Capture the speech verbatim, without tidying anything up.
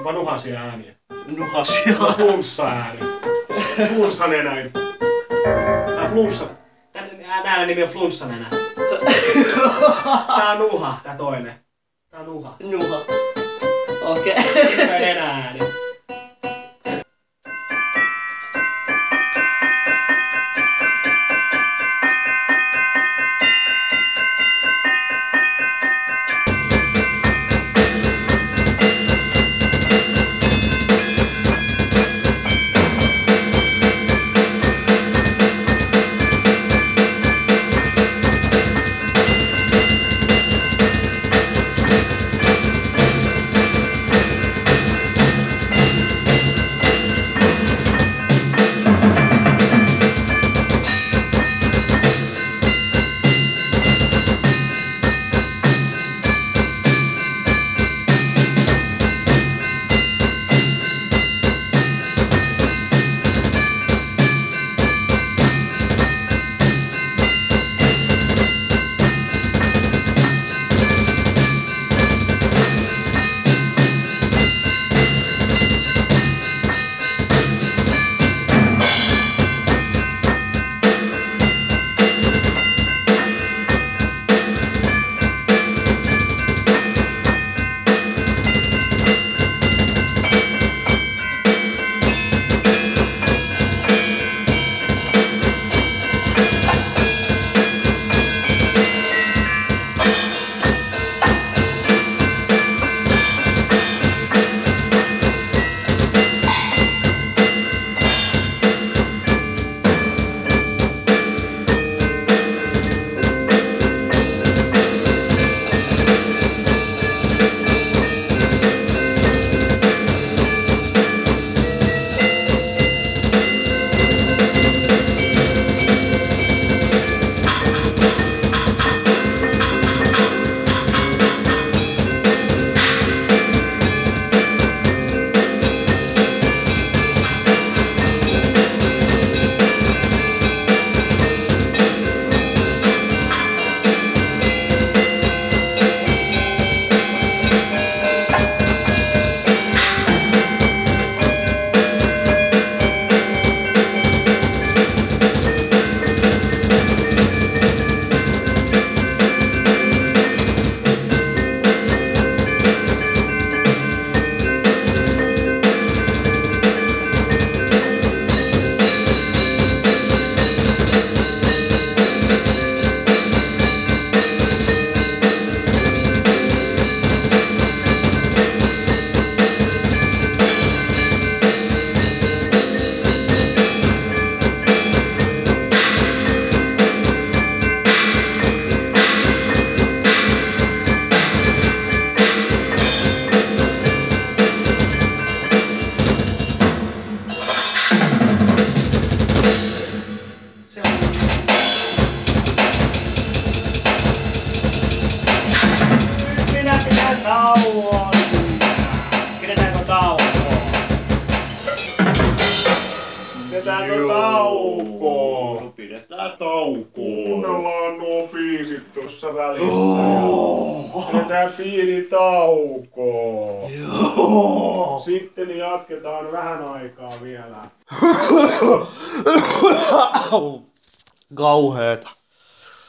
Onpa nuhasia ääniä. Nuhasia. Flunssa ääni. Flunssanenä. Tää flunssa. Tän äänen nimi on flunssanenä. Tää on nuha, tää toinen. Tää on nuha. Nuha. Okei. Okay. Tää on nenä ääni. Tauon! Pidetäänkö taukoa? Pidetäänkö taukoa? Pidetään taukoa. Kuunnellaan nuo biisit tuossa välissä. Oh. Pidetään pieni tauko. Joo. Sitten jatketaan vähän aikaa vielä. Kauheeta.